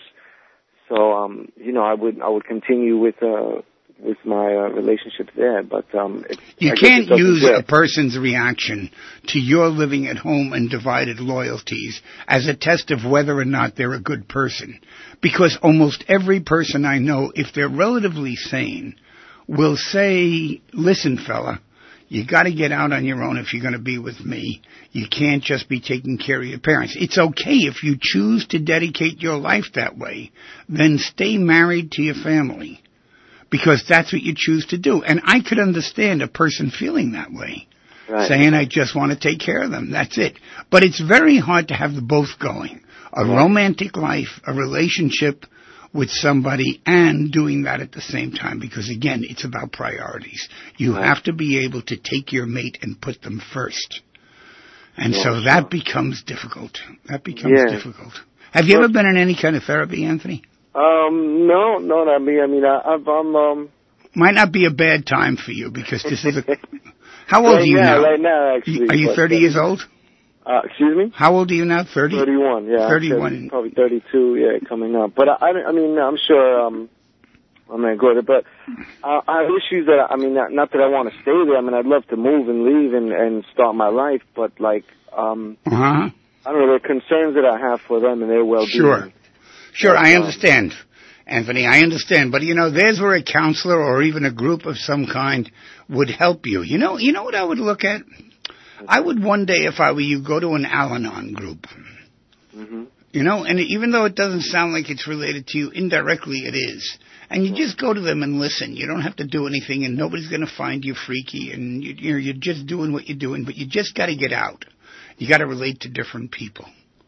So um, you know, I would I would continue with uh with my uh, relationship there, but um, it, You I guess can't it doesn't use fit. a person's reaction to your living at home and divided loyalties as a test of whether or not they're a good person. Because almost every person I know, if they're relatively sane, will say, listen, fella, you got to get out on your own if you're going to be with me. You can't just be taking care of your parents. It's okay if you choose to dedicate your life that way, then stay married to your family. Because that's what you choose to do. And I could understand a person feeling that way. Right. Saying, I just want to take care of them. That's it. But it's very hard to have the both going. A Right. romantic life, a relationship with somebody, and doing that at the same time. Because, again, it's about priorities. You Right. have to be able to take your mate and put them first. And Yeah, so sure. that becomes difficult. That becomes Yeah. difficult. Have you Well- ever been in any kind of therapy, Anthony? Um, no, no, not me. I mean, I, I've, I'm um. Might not be a bad time for you because this is a... How old right are you now, now? Right now, actually. Are you but, thirty uh, years old? Uh, excuse me. How old are you now? Thirty. Thirty-one. Yeah. Thirty-one. Probably thirty-two. Yeah, coming up. But I, I, I mean, I'm sure um, I'm gonna go there. But uh, I have issues that I mean, not, not that I want to stay there. I mean, I'd love to move and leave and and start my life. But like, um, Uh huh. I don't know. There are concerns that I have for them and their well-being. Sure. Sure, But, I um, understand, Anthony. I understand. But you know, there's where a counselor or even a group of some kind would help you. You know, you know what I would look at? I would one day, if I were you, go to an Al-Anon group. Mm-hmm. You know, and even though it doesn't sound like it's related to you, indirectly it is. And you just go to them and listen. You don't have to do anything, and nobody's going to find you freaky, and you, you're, you're just doing what you're doing, but you just got to get out. You got to relate to different people.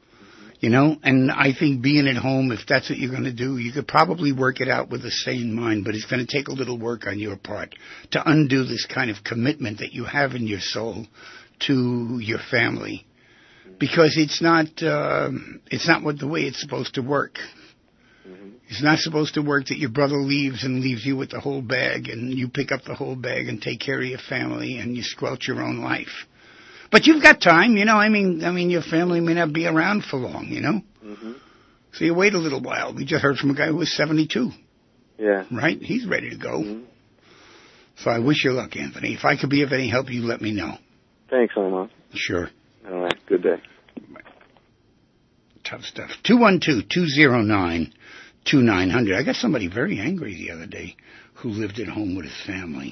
You know, and I think being at home, if that's what you're going to do, you could probably work it out with a sane mind, but it's going to take a little work on your part to undo this kind of commitment that you have in your soul to your family. Because it's not, uh, it's not what the way it's supposed to work. Mm-hmm. It's not supposed to work that your brother leaves and leaves you with the whole bag, and you pick up the whole bag and take care of your family, and you squelch your own life. But you've got time, you know. I mean, I mean, your family may not be around for long, you know. Mm-hmm. So you wait a little while. We just heard from a guy who was seventy-two, Yeah. right? He's ready to go. Mm-hmm. So I wish you luck, Anthony. If I could be of any help, you let me know. Thanks, Omar. Sure. All right. Good day. Tough stuff. two one two, two zero nine, two nine zero zero. I got somebody very angry the other day who lived at home with his family.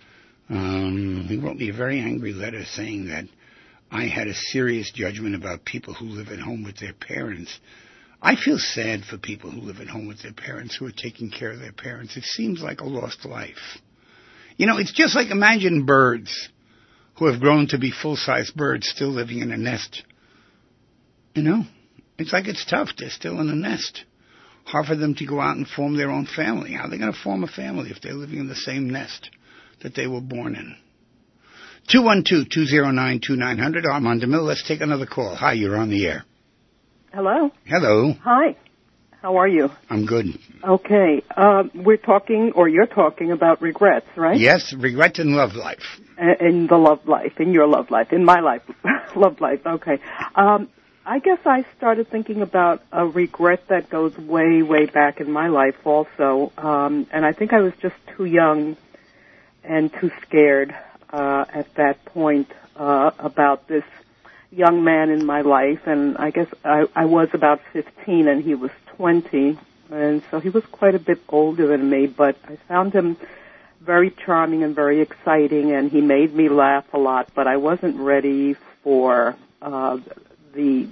Um, he wrote me a very angry letter saying that I had a serious judgment about people who live at home with their parents. I feel sad for people who live at home with their parents, who are taking care of their parents. It seems like a lost life. You know, it's just like, imagine birds who have grown to be full-size birds still living in a nest. You know, it's like it's tough. They're still in a nest. Hard for them to go out and form their own family. How are they going to form a family if they're living in the same nest? that they were born in. two one two, two zero nine, two nine zero zero. Armand DeMille. Let's take another call. Hi, you're on the air. Hello. Hello. Hi. How are you? I'm good. Okay. Uh, we're talking, or you're talking about regrets, right? Yes, regrets in love life. In the love life, in your love life, in my life, love life. Okay. Um, I guess I started thinking about a regret that goes way, way back in my life also, um, and I think I was just too young and too scared uh, at that point uh, about this young man in my life, and I guess I, I was about fifteen and he was twenty, and so he was quite a bit older than me, but I found him very charming and very exciting, and he made me laugh a lot, but I wasn't ready for uh, the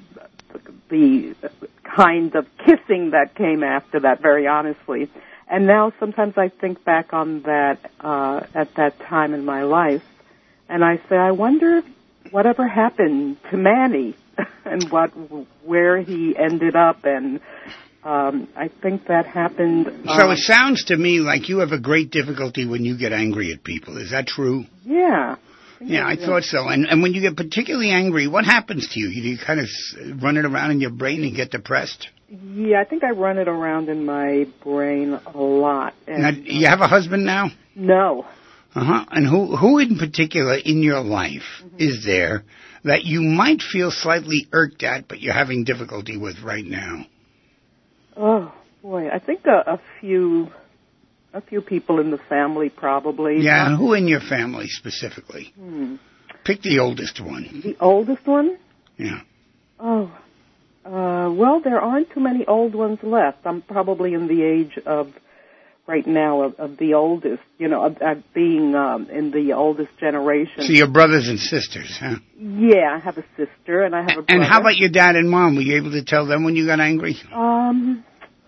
the kind of kissing that came after that, very honestly. And now sometimes I think back on that uh, at that time in my life, and I say, I wonder whatever happened to Manny and what where he ended up, and um, I think that happened. Uh, so it sounds to me like you have a great difficulty when you get angry at people. Is that true? Yeah. Yeah, I thought so. And and when you get particularly angry, what happens to you? Do you kind of run it around in your brain and get depressed? Yeah, I think I run it around in my brain a lot. And, now, you have a husband now? No. Uh-huh. And who who in particular in your life mm-hmm. is there that you might feel slightly irked at, but you're having difficulty with right now? Oh, boy. I think a, a few a few people in the family probably. Yeah, and who in your family specifically? Hmm. Pick the oldest one. The oldest one? Yeah. Oh, uh, well, there aren't too many old ones left. I'm probably in the age of right now of, of the oldest, you know, of, of being um, in the oldest generation. So your brothers and sisters, huh? Yeah, I have a sister and I have a brother. And how about your dad and mom? Were you able to tell them when you got angry? Um,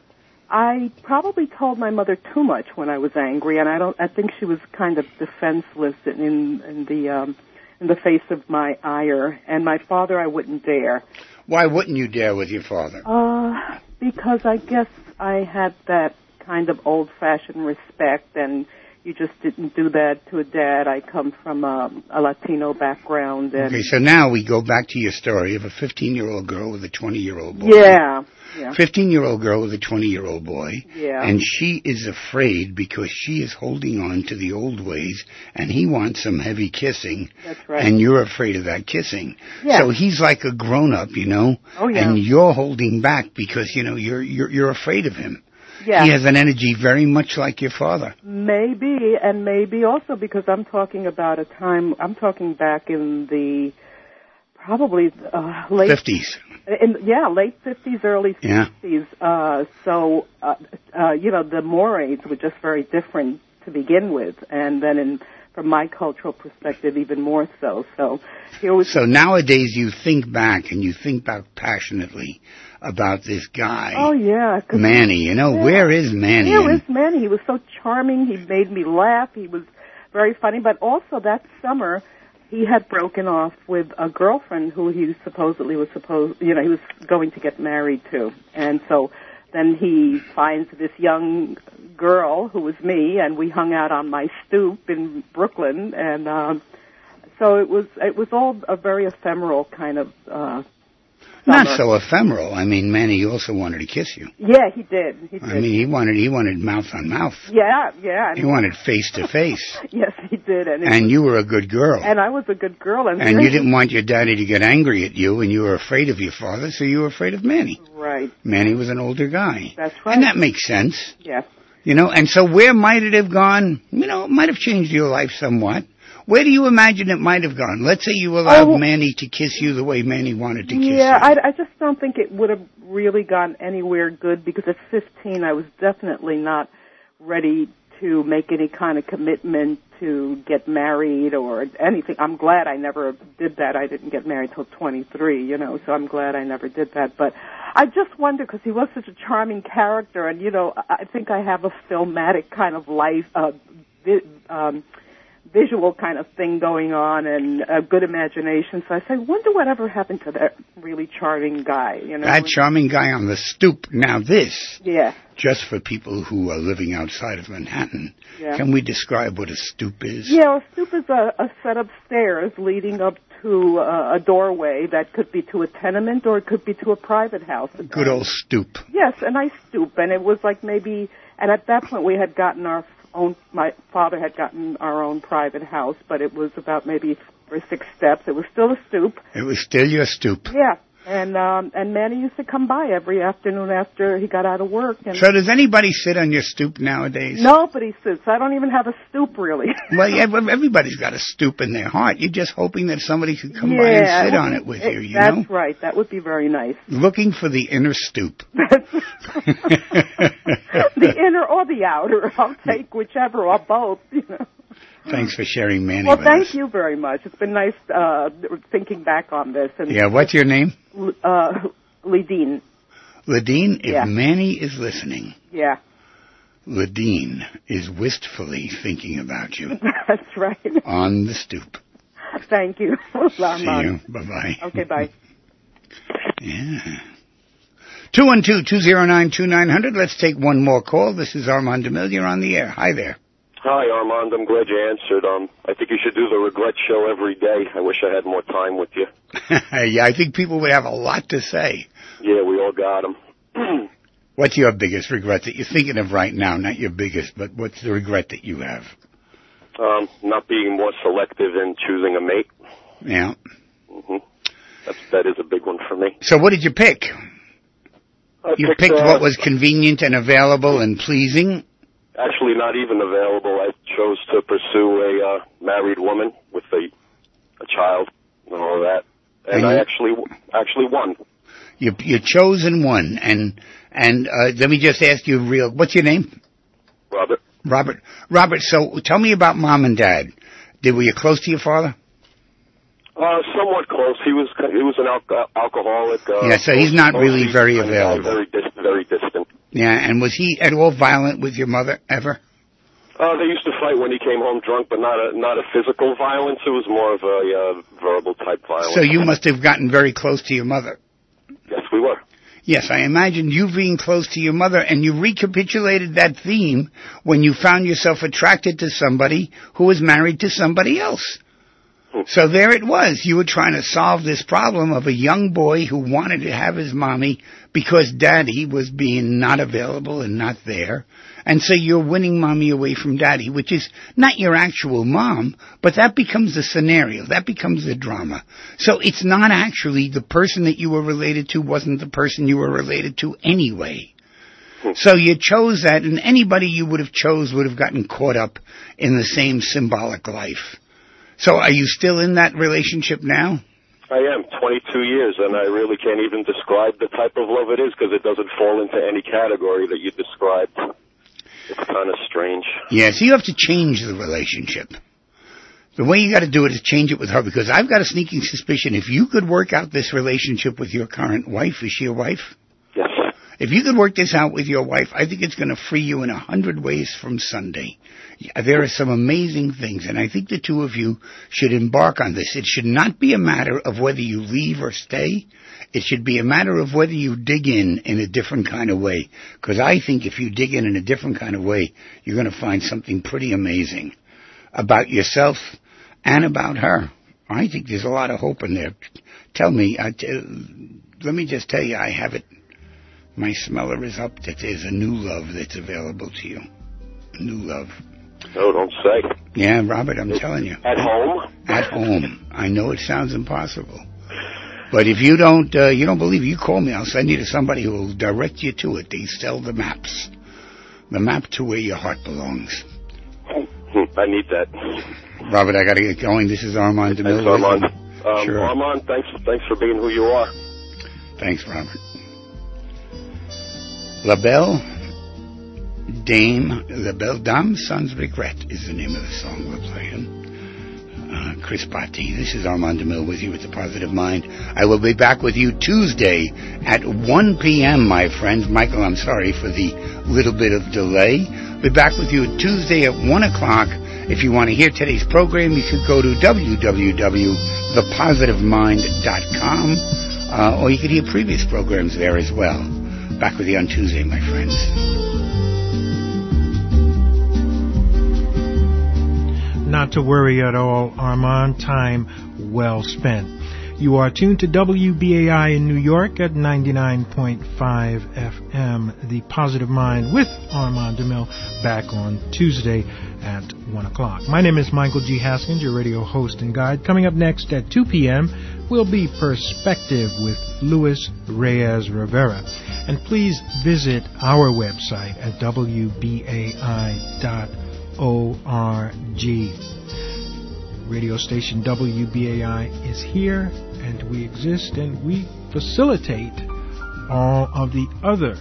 I probably told my mother too much when I was angry, and I don't. I think she was kind of defenseless in in the um, in the face of my ire. And my father, I wouldn't dare. Why wouldn't you dare with your father? Uh, because I guess I had that kind of old-fashioned respect, and you just didn't do that to a dad. I come from a, a Latino background. And okay, so now we go back to your story of a fifteen-year-old girl with a twenty-year-old boy. Yeah. Yeah. fifteen-year-old girl with a twenty-year-old boy. Yeah. And she is afraid because she is holding on to the old ways, and he wants some heavy kissing. That's right. And you're afraid of that kissing. Yeah. So he's like a grown-up, you know. Oh, yeah. And you're holding back because, you know, you're you're you're afraid of him. Yeah. He has an energy very much like your father. Maybe, and maybe also because I'm talking about a time, I'm talking back in the probably uh, late fifties. In, yeah, late fifties, early yeah. sixties. Uh, so, uh, uh, you know, the mores were just very different to begin with, and then in from my cultural perspective, even more so. So, here was. So nowadays, you think back and you think back passionately about this guy. Oh yeah, Manny. You know, yeah. where is Manny? Where is Manny? He was so charming. He made me laugh. He was very funny. But also that summer, he had broken off with a girlfriend who he supposedly was supposed, you know, he was going to get married to. And so then he finds this young girl who was me, and we hung out on my stoop in Brooklyn. And um, so it was it was all a very ephemeral kind of uh summer. Not so ephemeral. I mean, Manny also wanted to kiss you. Yeah, he did. He did. I mean, he wanted he wanted mouth on mouth. Yeah, yeah. He wanted face to face. Yes, he did. And, and you were a good girl. And I was a good girl. And, and you didn't want your daddy to get angry at you, and you were afraid of your father, so you were afraid of Manny. Right. Manny was an older guy. That's right. And that makes sense. Yeah. You know, and so where might it have gone? You know, it might have changed your life somewhat. Where do you imagine it might have gone? Let's say you allowed oh, Manny to kiss you the way Manny wanted to kiss yeah, you. Yeah, I, I just don't think it would have really gone anywhere good, because at fifteen I was definitely not ready to make any kind of commitment to get married or anything. I'm glad I never did that. I didn't get married till twenty-three, you know, so I'm glad I never did that. But I just wonder, because he was such a charming character, and, you know, I think I have a filmatic kind of life, uh, vi- um, visual kind of thing going on and a good imagination. So I say, wonder whatever happened to that really charming guy, you know? That charming guy on the stoop. Now this, yeah. just for people who are living outside of Manhattan, yeah. can we describe what a stoop is? Yeah, a stoop is a, a set of stairs leading up to uh, a doorway that could be to a tenement or it could be to a private house. Good old stoop. Yes, a nice stoop. And it was like maybe, and at that point we had gotten our own, my father had gotten our own private house, but it was about maybe five or six steps. It was still a stoop. It was still your stoop. Yeah. And um, and Manny used to come by every afternoon after he got out of work. And so does anybody sit on your stoop nowadays? Nobody sits. I don't even have a stoop, really. Well, yeah, everybody's got a stoop in their heart. You're just hoping that somebody could come yeah, by and sit on it with it, you, you that's know? That's right. That would be very nice. Looking for the inner stoop. The inner or the outer. I'll take whichever or both, you know. Thanks for sharing Manny well, with thank us. you very much. It's been nice uh, thinking back on this. And yeah, what's your name? Uh, Lidine. Lidine, if yeah. Manny is listening, yeah, Lidine is wistfully thinking about you. That's right. On the stoop. Thank you. See you. Bye-bye. Okay, bye. Yeah. two one two, two zero nine, two nine zero zero. Let's take one more call. This is Armand DeMille. You're on the air. Hi there. Hi, Armand. I'm glad you answered. Um, I think you should do the regret show every day. I wish I had more time with you. Yeah, I think people would have a lot to say. Yeah, we all got them. What's your biggest regret that you're thinking of right now? Not your biggest, but what's the regret that you have? Um, not being more selective in choosing a mate. Yeah. Mm-hmm. That's, that is a big one for me. So what did you pick? I you picked, picked uh, what was convenient and available and pleasing? Actually, not even available. I chose to pursue a uh, married woman with a, a child and all that. And, and I actually actually won. You you chose and won. And and uh, let me just ask you real. What's your name? Robert. Robert. Robert. So tell me about mom and dad. Did were you close to your father? Uh, somewhat close. He was he was an al- alcoholic. Uh, yeah. So he's not really very available. Very dis- very distant. Yeah. And was he at all violent with your mother ever? Uh, they used to fight when he came home drunk, but not a not a physical violence. It was more of a uh, verbal type violence. So you must have gotten very close to your mother. Yes, we were. Yes, I imagine you being close to your mother, and you recapitulated that theme when you found yourself attracted to somebody who was married to somebody else. Hmm. So there it was. You were trying to solve this problem of a young boy who wanted to have his mommy because daddy was being not available and not there. And so you're winning mommy away from daddy, which is not your actual mom, but that becomes the scenario. That becomes the drama. So it's not actually the person that you were related to wasn't the person you were related to anyway. So you chose that, and anybody you would have chose would have gotten caught up in the same symbolic life. So are you still in that relationship now? I am, twenty-two years, and I really can't even describe the type of love it is because it doesn't fall into any category that you described. It's kind of strange. Yeah, so you have to change the relationship. The way you got to do it is change it with her, because I've got a sneaking suspicion if you could work out this relationship with your current wife, is she your wife? Yes. If you could work this out with your wife, I think it's going to free you in a hundred ways from Sunday. There are some amazing things, and I think the two of you should embark on this. It should not be a matter of whether you leave or stay. It should be a matter of whether you dig in in a different kind of way. Because I think if you dig in in a different kind of way, you're going to find something pretty amazing about yourself and about her. I think there's a lot of hope in there. Tell me, I t- let me just tell you, I have it. My smeller is up that there's a new love that's available to you. A new love. No, don't say. Yeah, Robert, I'm telling you. At home? At home. I know it sounds impossible. But if you don't, uh, you don't believe it, you call me. I'll send you to somebody who will direct you to it. They sell the maps. The map to where your heart belongs. I need that. Robert, I got to get going. This is Armand DeMille. Thanks, Armand. Um, sure. Armand, thanks, thanks for being who you are. Thanks, Robert. La Belle Dame, La Belle Dame Sans Regret is the name of the song we're playing. uh, Chris Botti. This is Armand DeMille with you at The Positive Mind. I will be back with you Tuesday at one p.m., my friends. Michael, I'm sorry for the little bit of delay. Be back with you Tuesday at one o'clock. If you want to hear today's program, you should go to w w w dot the positive mind dot com, uh, or you could hear previous programs there as well. Back with you on Tuesday, my friends. Not to worry at all, Armand. Time well spent. You are tuned to W B A I in New York at ninety-nine point five F M, The Positive Mind with Armand DeMille, back on Tuesday at one o'clock. My name is Michael G. Haskins, your radio host and guide. Coming up next at two p.m. will be Perspective with Luis Reyes Rivera. And please visit our website at w b a i dot org. Radio station W B A I is here, and we exist, and we facilitate all of the other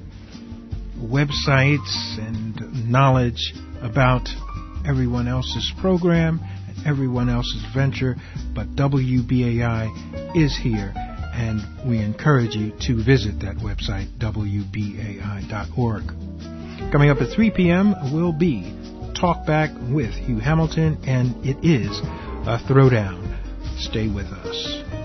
websites and knowledge about everyone else's program and everyone else's venture, but W B A I is here, and we encourage you to visit that website, w b a i dot org. Coming up at three p.m. will be Talk Back with Hugh Hamilton, and it is a throwdown. Stay with us.